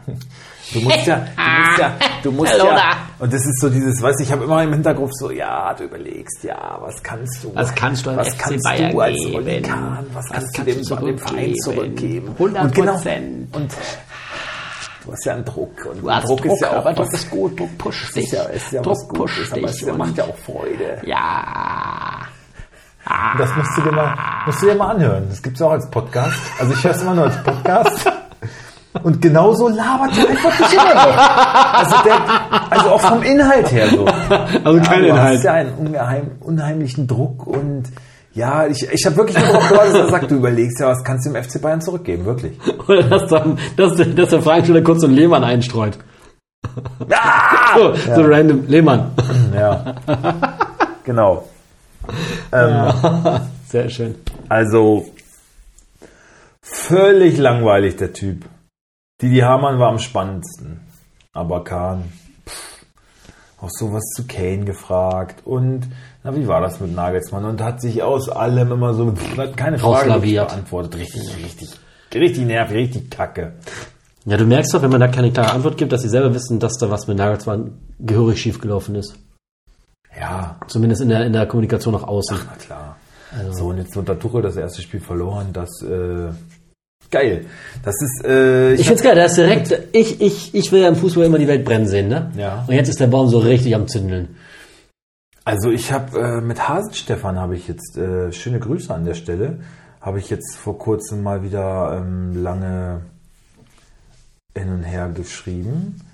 Speaker 1: Du musst ja. Und das ist so dieses, weißt du, ich habe immer im Hintergrund so, ja, du überlegst, ja, was kannst du als Oli Kahn, was kannst du dem Verein zurückgeben?
Speaker 2: 100%.
Speaker 1: Und du hast ja einen Druck. Und
Speaker 2: du hast
Speaker 1: Druck ist ja auch
Speaker 2: aber Druck ist gut, Druck pusht dich.
Speaker 1: Ist ja
Speaker 2: Druck
Speaker 1: was Gutes,
Speaker 2: pusht
Speaker 1: aber
Speaker 2: dich.
Speaker 1: es macht ja auch Freude.
Speaker 2: Ja.
Speaker 1: Und das musst du dir mal anhören. Das gibt's auch als Podcast. Also ich höre es immer nur als Podcast. Und genauso labert er einfach nicht immer noch. Also auch vom Inhalt her so.
Speaker 2: Also kein Inhalt.
Speaker 1: Du hast ja einen unheimlichen Druck und ja, ich habe wirklich nur darauf gewartet, dass er sagt, du überlegst ja, was kannst du dem FC Bayern zurückgeben, wirklich.
Speaker 2: Oder dass der Fragensteller kurz so einen Lehmann einstreut. So random, Lehmann.
Speaker 1: Ja, genau.
Speaker 2: Sehr schön.
Speaker 1: Also, völlig langweilig, der Typ. Didi Hamann war am spannendsten. Aber Kahn, auch sowas zu Kane gefragt. Und, wie war das mit Nagelsmann? Und hat sich aus allem immer so, hat keine Frage beantwortet. Richtig nervig, richtig kacke.
Speaker 2: Ja, du merkst doch, wenn man da keine klare Antwort gibt, dass sie selber wissen, dass da was mit Nagelsmann gehörig schief gelaufen ist.
Speaker 1: Ja.
Speaker 2: Zumindest in der Kommunikation nach außen.
Speaker 1: Ach, na klar. Also. So, und jetzt unter Tuchel das erste Spiel verloren, das, geil. Das ist,
Speaker 2: ich find's geil, da ist direkt, ich will ja im Fußball immer die Welt brennen sehen, ne?
Speaker 1: Ja.
Speaker 2: Und jetzt ist der Baum so richtig am Zündeln.
Speaker 1: Also ich habe, mit Hasenstefan habe ich jetzt, schöne Grüße an der Stelle, habe ich jetzt vor kurzem mal wieder, lange hin und her geschrieben.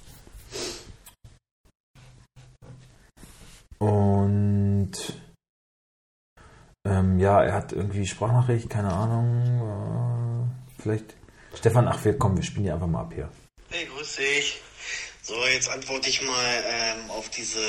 Speaker 1: Und er hat irgendwie Sprachnachricht, keine Ahnung. Vielleicht. Stefan, wir spielen die einfach mal ab hier.
Speaker 4: Hey, grüß dich. So, jetzt antworte ich mal auf diese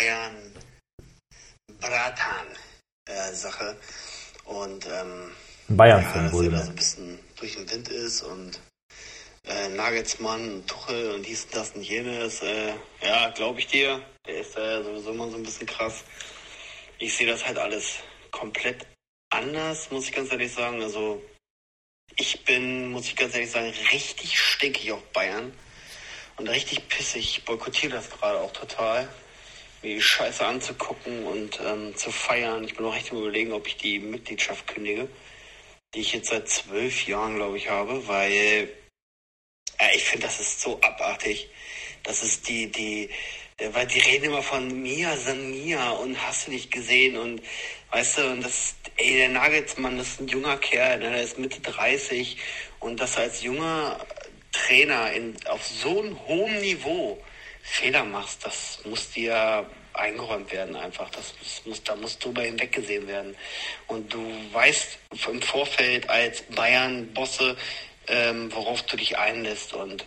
Speaker 4: Bayern-Bratan-Sache. Und
Speaker 1: Bayern-Fan
Speaker 4: dass er da so ein bisschen durch den Wind ist und Nagelsmann, Tuchel und dies, das und jenes. Glaube ich dir. Der ist sowieso immer so ein bisschen krass. Ich sehe das halt alles komplett anders, muss ich ganz ehrlich sagen. Also ich bin, muss ich ganz ehrlich sagen, richtig stinkig auf Bayern und richtig pissig. Ich boykottiere das gerade auch total, mir die Scheiße anzugucken und zu feiern. Ich bin auch echt am Überlegen, ob ich die Mitgliedschaft kündige, die ich jetzt seit 12 Jahren, glaube ich, habe, weil ich finde, das ist so abartig. Das ist weil die reden immer von Mia Sania und hast du nicht gesehen und weißt du, und der Nagelsmann, das ist ein junger Kerl, ne, der ist Mitte 30 und dass du als junger Trainer auf so einem hohen Niveau Fehler machst, das muss dir eingeräumt werden einfach. Da muss drüber hinweggesehen werden. Und du weißt im Vorfeld als Bayern-Bosse, worauf du dich einlässt. Und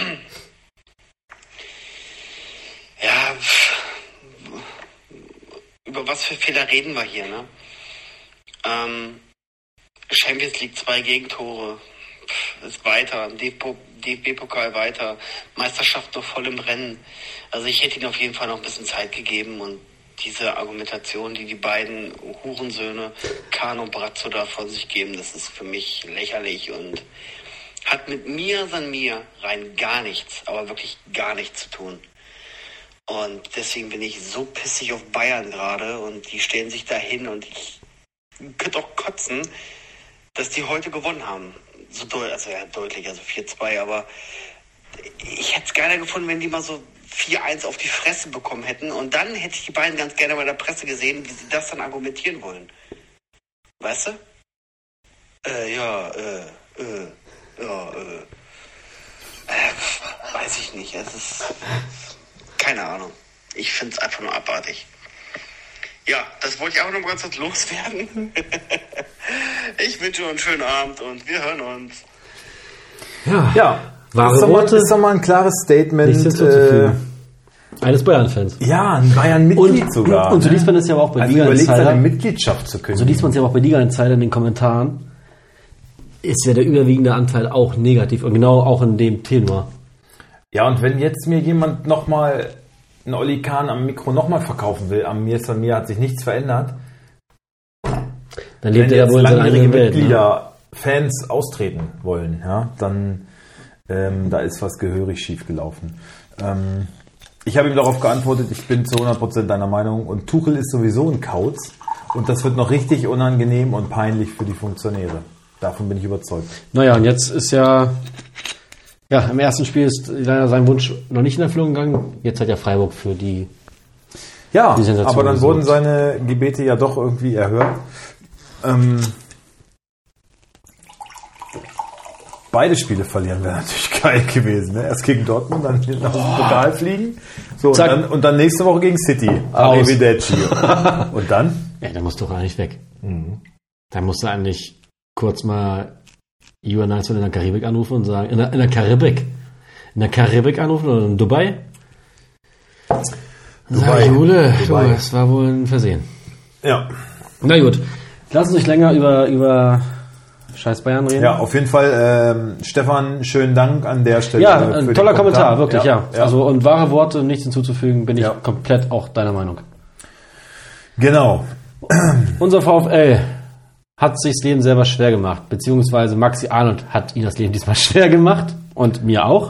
Speaker 4: ja, über was für Fehler reden wir hier, ne? Champions League 2 Gegentore, ist weiter, DFB-Pokal weiter, Meisterschaft noch voll im Rennen. Also ich hätte ihnen auf jeden Fall noch ein bisschen Zeit gegeben und diese Argumentation, die beiden Hurensöhne Kahn und Brazzo da von sich geben, das ist für mich lächerlich und hat mit mir rein gar nichts, aber wirklich gar nichts zu tun. Und deswegen bin ich so pissig auf Bayern gerade und die stellen sich da hin und ich könnte auch kotzen, dass die heute gewonnen haben. So deutlich, also 4-2, aber ich hätte es geiler gefunden, wenn die mal so 4-1 auf die Fresse bekommen hätten und dann hätte ich die beiden ganz gerne bei der Presse gesehen, wie sie das dann argumentieren wollen. Weißt du? Weiß ich nicht, es ist keine Ahnung. Ich finde es einfach nur abartig. Ja, das wollte ich auch noch ganz kurz loswerden. Ich wünsche euch einen schönen Abend und wir hören uns.
Speaker 1: Ja.
Speaker 2: Wahre Worte.
Speaker 1: Ist doch mal ein klares Statement.
Speaker 2: Nichts hinzuzufügen. Eines Bayern-Fans.
Speaker 1: Ja, ein Bayern-Mitglied sogar.
Speaker 2: Und so liest man es ja auch bei
Speaker 1: also
Speaker 2: Liga
Speaker 1: überlegt,
Speaker 2: Insider.
Speaker 1: seine Mitgliedschaft zu kündigen.
Speaker 2: So liest man es ja auch bei Liga Insider in den Kommentaren. Ist ja der überwiegende Anteil auch negativ und genau auch in dem Tenor.
Speaker 1: Ja, und wenn jetzt mir jemand nochmal einen Olli Kahn am Mikro nochmal verkaufen will, am Mir hat sich nichts verändert.
Speaker 2: Dann lebt er ja wohl in seiner eigenen Welt.
Speaker 1: Mitglieder, Fans austreten wollen, ja, dann da ist was gehörig schief gelaufen. Ich habe ihm darauf geantwortet, ich bin zu 100% deiner Meinung und Tuchel ist sowieso ein Kauz und das wird noch richtig unangenehm und peinlich für die Funktionäre. Davon bin ich überzeugt.
Speaker 2: Naja, und jetzt ist ja, im ersten Spiel ist leider sein Wunsch noch nicht in Erfüllung gegangen. Jetzt hat ja Freiburg für die Sensation
Speaker 1: aber dann
Speaker 2: gesorgt.
Speaker 1: wurden seine Gebete ja doch irgendwie erhört. Beide Spiele verlieren wäre natürlich geil gewesen. Ne? Erst gegen Dortmund, dann hinten aus dem Pokal fliegen. So, und dann nächste Woche gegen City. Arrivederci. Und dann?
Speaker 2: Ja, der muss doch eigentlich weg. Da musst du eigentlich kurz mal Juan Nelson in der Karibik anrufen und sagen, in der Karibik anrufen oder in Dubai. Sag Jule,
Speaker 1: Dubai.
Speaker 2: das war wohl ein Versehen.
Speaker 1: Ja.
Speaker 2: Na gut, lass uns nicht länger über scheiß Bayern reden.
Speaker 1: Ja, auf jeden Fall, Stefan, schönen Dank an der Stelle.
Speaker 2: Ja, ein toller Kommentar, wirklich, ja.
Speaker 1: Ja.
Speaker 2: Also, und wahre Worte, nichts hinzuzufügen, bin ich komplett auch deiner Meinung.
Speaker 1: Genau.
Speaker 2: Unser VfL hat sich das Leben selber schwer gemacht, beziehungsweise Maxi Arnold hat ihm das Leben diesmal schwer gemacht und mir auch.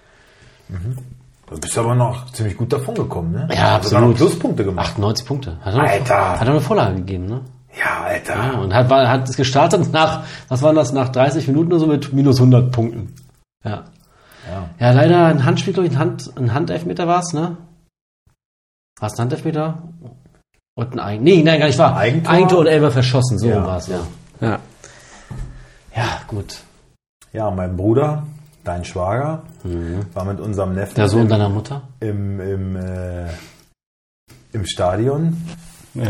Speaker 1: Du bist aber noch ziemlich gut davon gekommen, ne?
Speaker 2: Ja,
Speaker 1: hast sogar noch
Speaker 2: absolut.
Speaker 1: Pluspunkte gemacht.
Speaker 2: 98 Punkte.
Speaker 1: Alter.
Speaker 2: Hat er eine Vorlage gegeben, ne?
Speaker 1: Ja, Alter.
Speaker 2: Ja, und hat es gestartet nach 30 Minuten oder so mit minus 100 Punkten. Ja. Ja, leider ein Handspiel, glaube ich, ein Handelfmeter war es, ne? War es ein Handelfmeter? Und ein nein, gar nicht wahr. Eigentor und Elfer verschossen, so war es, ja. Ja, gut.
Speaker 1: Ja, mein Bruder, dein Schwager, war mit unserem Neffen
Speaker 2: Der Sohn deiner Mutter?
Speaker 1: im Stadion.
Speaker 2: Ja.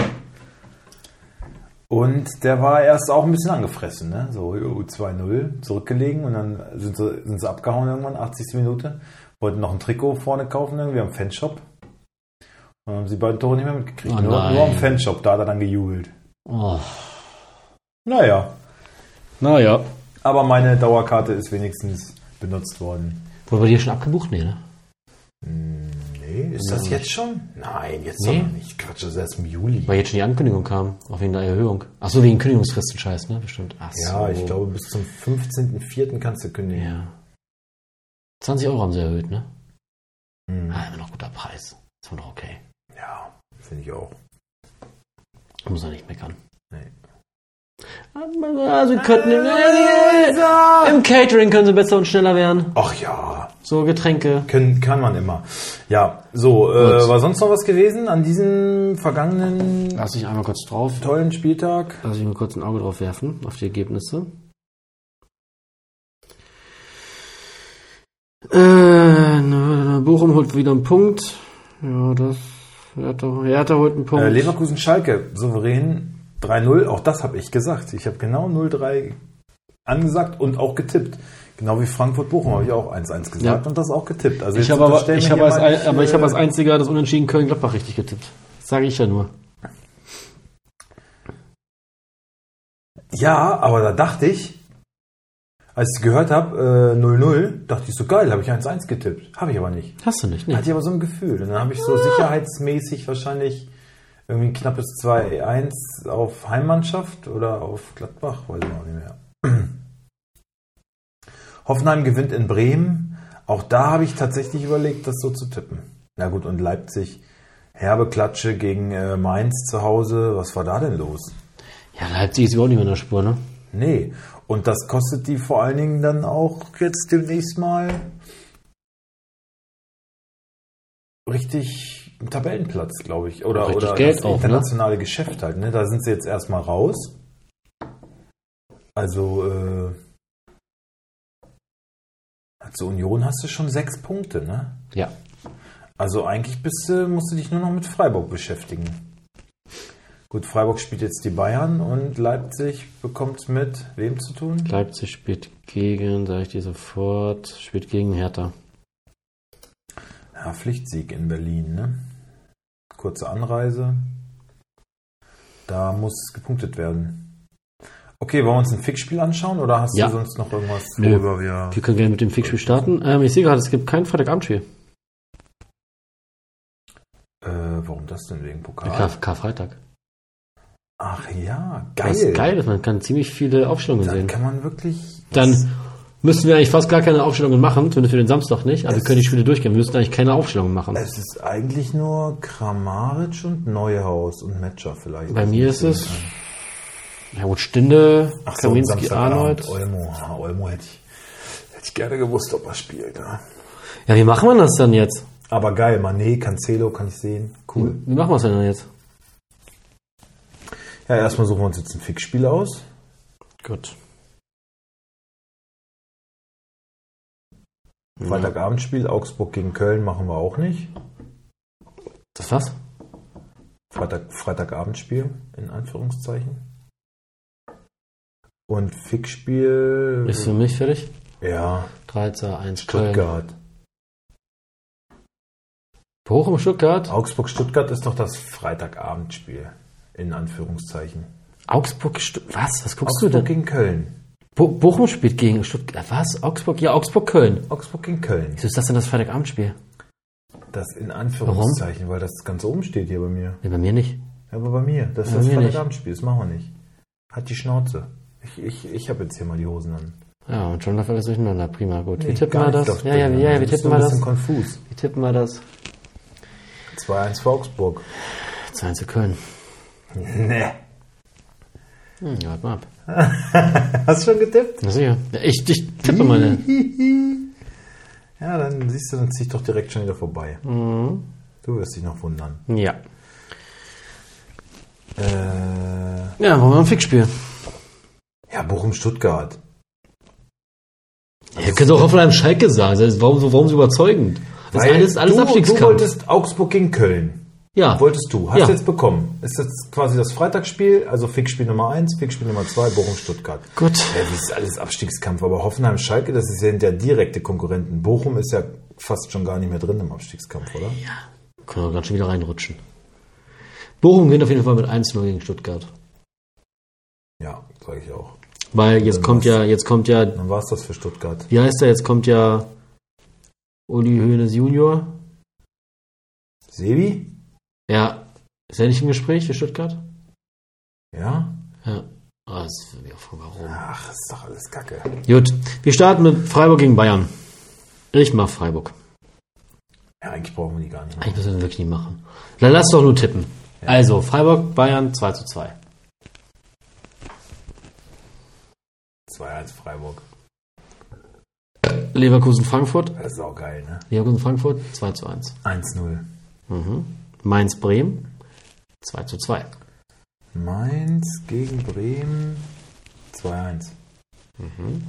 Speaker 1: Und der war erst auch ein bisschen angefressen, ne? So 2-0 zurückgelegen und dann sind sie abgehauen irgendwann, 80. Minute. Wollten noch ein Trikot vorne kaufen, irgendwie am Fanshop. Und haben sie beiden Tore nicht mehr mitgekriegt.
Speaker 2: Oh
Speaker 1: nur
Speaker 2: nein.
Speaker 1: am Fanshop, da hat er dann gejubelt.
Speaker 2: Oh.
Speaker 1: Naja.
Speaker 2: Naja.
Speaker 1: Aber meine Dauerkarte ist wenigstens benutzt worden.
Speaker 2: Wurde bei dir schon abgebucht? Nee, ne?
Speaker 1: Nee, ist das jetzt schon? Nein, jetzt
Speaker 2: Nee.
Speaker 1: noch nicht. Quatsch, das ist erst im Juli.
Speaker 2: Weil jetzt schon die Ankündigung kam, auch wegen der Erhöhung. Achso, wegen Kündigungsfristen Scheiß, ne? Bestimmt. Ach so.
Speaker 1: Ja, ich glaube, bis zum 15.04. kannst du kündigen.
Speaker 2: Ja. 20 € haben sie erhöht, ne?
Speaker 1: Hm.
Speaker 2: Ah, immer noch guter Preis. Ist wohl noch okay.
Speaker 1: Ja, finde ich auch.
Speaker 2: Muss er nicht meckern.
Speaker 1: Nee.
Speaker 2: Also könnten im Catering können sie besser und schneller werden.
Speaker 1: Ach ja,
Speaker 2: So Getränke.
Speaker 1: kann man immer. Ja, so, war sonst noch was gewesen an diesem vergangenen
Speaker 2: Lass ich einmal kurz drauf.
Speaker 1: tollen Spieltag?
Speaker 2: Lass ich mal kurz ein Auge drauf werfen, auf die Ergebnisse. Bochum holt wieder einen Punkt. Ja, das Hertha holt einen Punkt.
Speaker 1: Leverkusen-Schalke, souverän 3-0. Auch das habe ich gesagt. Ich habe genau 0-3 angesagt und auch getippt. Genau wie Frankfurt-Bochum habe ich auch 1-1 gesagt und das auch getippt. Also
Speaker 2: ich habe als einziger das Unentschieden Köln-Gladbach richtig getippt. Das sage ich ja nur.
Speaker 1: Ja, aber da dachte ich, als ich gehört habe, 0-0, dachte ich so, geil, habe ich 1-1 getippt. Habe ich aber nicht.
Speaker 2: Hast du nicht, ne?
Speaker 1: Hatte ich aber so ein Gefühl. Und dann habe ich so sicherheitsmäßig wahrscheinlich irgendwie ein knappes 2-1 auf Heimmannschaft oder auf Gladbach, weiß ich auch nicht mehr. Hoffenheim gewinnt in Bremen. Auch da habe ich tatsächlich überlegt, das so zu tippen. Na gut, und Leipzig, herbe Klatsche gegen Mainz zu Hause. Was war da denn los?
Speaker 2: Ja, Leipzig ist überhaupt nicht mehr in der Spur, ne?
Speaker 1: Nee, und das kostet die vor allen Dingen dann auch jetzt demnächst mal richtig einen Tabellenplatz, glaube ich. Oder
Speaker 2: Geld
Speaker 1: das
Speaker 2: auch,
Speaker 1: internationale Geschäft halt. Ne? Da sind sie jetzt erstmal raus. Also zur Union hast du schon 6 Punkte, ne?
Speaker 2: Ja.
Speaker 1: Also eigentlich musst du dich nur noch mit Freiburg beschäftigen. Gut, Freiburg spielt jetzt die Bayern und Leipzig bekommt mit wem zu tun?
Speaker 2: Leipzig spielt gegen, sage ich dir sofort, spielt gegen Hertha.
Speaker 1: Ja, Pflichtsieg in Berlin, ne? Kurze Anreise. Da muss gepunktet werden. Okay, wollen wir uns ein Fixspiel anschauen oder hast du sonst noch irgendwas, worüber wir
Speaker 2: können gerne mit dem Fixspiel starten. Ich sehe gerade, es gibt kein Freitagabendspiel.
Speaker 1: Warum das denn? Wegen Pokal?
Speaker 2: Karfreitag.
Speaker 1: Ach ja, geil.
Speaker 2: Das ist geil, man kann ziemlich viele Aufstellungen sehen.
Speaker 1: Kann man wirklich...
Speaker 2: Dann müssten wir eigentlich fast gar keine Aufstellungen machen, zumindest für den Samstag nicht, aber wir können die Spiele durchgehen. Wir müssen eigentlich keine Aufstellungen machen.
Speaker 1: Es ist eigentlich nur Kramaric und Neuhaus und Matcher vielleicht.
Speaker 2: Bei mir ist es... Ja gut, Stinde, Kaminski, Arnold.
Speaker 1: Olmo hätte ich gerne gewusst, ob er spielt.
Speaker 2: Ja, wie machen wir das dann jetzt?
Speaker 1: Aber geil, Mané, Cancelo kann ich sehen. Cool.
Speaker 2: Wie machen wir es denn jetzt?
Speaker 1: Ja, erstmal suchen wir uns jetzt ein Fixspiel aus.
Speaker 2: Gut.
Speaker 1: Freitagabendspiel, Augsburg gegen Köln machen wir auch nicht.
Speaker 2: Das was?
Speaker 1: Freitagabendspiel, in Anführungszeichen. Und Fixspiel...
Speaker 2: Ist für mich fertig?
Speaker 1: Ja.
Speaker 2: 3-1
Speaker 1: Stuttgart.
Speaker 2: Köln. Bochum, Stuttgart?
Speaker 1: Augsburg-Stuttgart ist doch das Freitagabendspiel, in Anführungszeichen.
Speaker 2: Was? Was guckst
Speaker 1: Augsburg
Speaker 2: du denn?
Speaker 1: Gegen Köln.
Speaker 2: Bochum spielt gegen Stuttgart. Was? Augsburg? Ja, Augsburg-Köln.
Speaker 1: Augsburg gegen Köln.
Speaker 2: Wieso ist das denn das Freitagabendspiel?
Speaker 1: Das in Anführungszeichen, weil das ganz oben steht hier bei mir.
Speaker 2: Nee, bei mir nicht.
Speaker 1: Ja, aber bei mir. Das ist das Freitagabendspiel, das machen wir nicht. Hat die Schnauze. Ich habe jetzt hier mal die Hosen an.
Speaker 2: Ja, und schon läuft alles durcheinander. Prima, gut.
Speaker 1: Nee,
Speaker 2: wie tippen wir das? Ja, wie tippen wir das?
Speaker 1: Konfus.
Speaker 2: Wie tippen wir das?
Speaker 1: 2-1 für Augsburg.
Speaker 2: 2-1 für Köln.
Speaker 1: Nee.
Speaker 2: Ja, warte mal ab.
Speaker 1: Hast du schon getippt?
Speaker 2: Na sicher. Ja, ich tippe mal.
Speaker 1: Ja, dann siehst du, dann zieh ich doch direkt schon wieder vorbei.
Speaker 2: Mhm.
Speaker 1: Du wirst dich noch wundern.
Speaker 2: Ja. Ja, wollen wir ein Fixspiel?
Speaker 1: Ja, Bochum-Stuttgart.
Speaker 2: Ja, ihr könnt auch Hoffenheim-Schalke sagen. Warum so überzeugend? Das ist alles Abstiegskampf.
Speaker 1: Du wolltest Augsburg gegen Köln.
Speaker 2: Ja.
Speaker 1: Wolltest du. Hast jetzt bekommen. Ist das quasi das Freitagsspiel, also Fixspiel Nummer 1, Fixspiel Nummer 2, Bochum-Stuttgart.
Speaker 2: Gut.
Speaker 1: Ja, das ist alles Abstiegskampf. Aber Hoffenheim-Schalke, das sind ja direkte Konkurrenten. Bochum ist ja fast schon gar nicht mehr drin im Abstiegskampf, oder?
Speaker 2: Ja. Können wir ganz schön wieder reinrutschen. Bochum gewinnt auf jeden Fall mit 1-0 gegen Stuttgart.
Speaker 1: Ja, sage ich auch.
Speaker 2: Weil jetzt kommt ja...
Speaker 1: Dann war es das für Stuttgart.
Speaker 2: Wie heißt der? Jetzt kommt ja Uli Hoeneß Junior.
Speaker 1: Sebi?
Speaker 2: Ja. Ist er nicht im Gespräch für Stuttgart?
Speaker 1: Ja?
Speaker 2: Ja. Das ist ja warum?
Speaker 1: Ach, ist doch alles Kacke.
Speaker 2: Gut. Wir starten mit Freiburg gegen Bayern. Ich mach Freiburg.
Speaker 1: Ja, eigentlich brauchen wir die gar nicht mehr.
Speaker 2: Eigentlich müssen wir wirklich nicht machen. Dann lass doch nur tippen. Ja. Also, Freiburg, Bayern 2-2.
Speaker 1: 2-1 Freiburg.
Speaker 2: Leverkusen-Frankfurt.
Speaker 1: Das ist auch geil, ne?
Speaker 2: Leverkusen-Frankfurt 2-1.
Speaker 1: 1-0.
Speaker 2: Mhm. Mainz-Bremen 2-2.
Speaker 1: Mainz gegen Bremen 2-1.
Speaker 2: Mhm.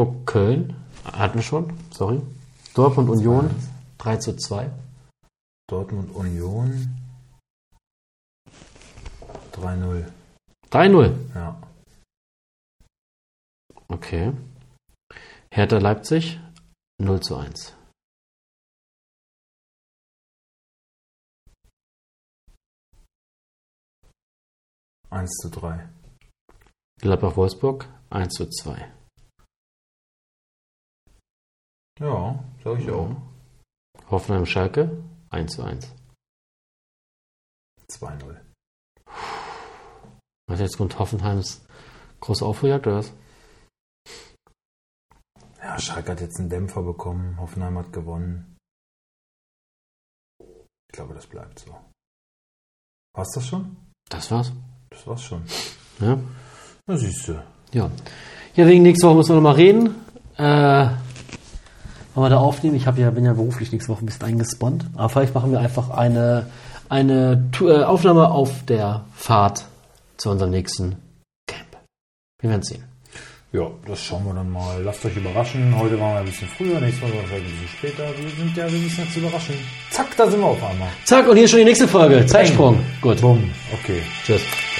Speaker 2: Augsburg-Köln hatten wir schon, sorry. Dortmund-Union 3-2.
Speaker 1: Dortmund Union 3-0.
Speaker 2: 3-0.
Speaker 1: Ja.
Speaker 2: Okay. Hertha Leipzig 0-1.
Speaker 1: Eins zu 3.
Speaker 2: Gladbach Wolfsburg 1-2.
Speaker 1: Ja, sag ich auch.
Speaker 2: Hoffenheim Schalke 1-1.
Speaker 1: 2-0.
Speaker 2: Was jetzt kommt Hoffenheims große Aufholjagd oder was?
Speaker 1: Ja, Schalke hat jetzt einen Dämpfer bekommen. Hoffenheim hat gewonnen. Ich glaube, das bleibt so. War's das schon?
Speaker 2: Das war's.
Speaker 1: Das war's schon.
Speaker 2: Ja.
Speaker 1: Na, siehst du.
Speaker 2: Ja. Ja, wegen nächste Woche müssen wir nochmal reden. Wollen wir da aufnehmen? Bin ja beruflich nächste Woche ein bisschen eingespannt. Aber vielleicht machen wir einfach eine Aufnahme auf der Fahrt zu unserem nächsten Camp. Wir werden sehen.
Speaker 1: Ja, das schauen wir dann mal. Lasst euch überraschen. Heute waren wir ein bisschen früher, nächstes Mal vielleicht ein bisschen später. Wir müssen jetzt überraschen. Zack, da sind wir auf einmal.
Speaker 2: Zack, und hier ist schon die nächste Folge. Zeitsprung. Gut.
Speaker 1: Bumm. Okay.
Speaker 2: Tschüss.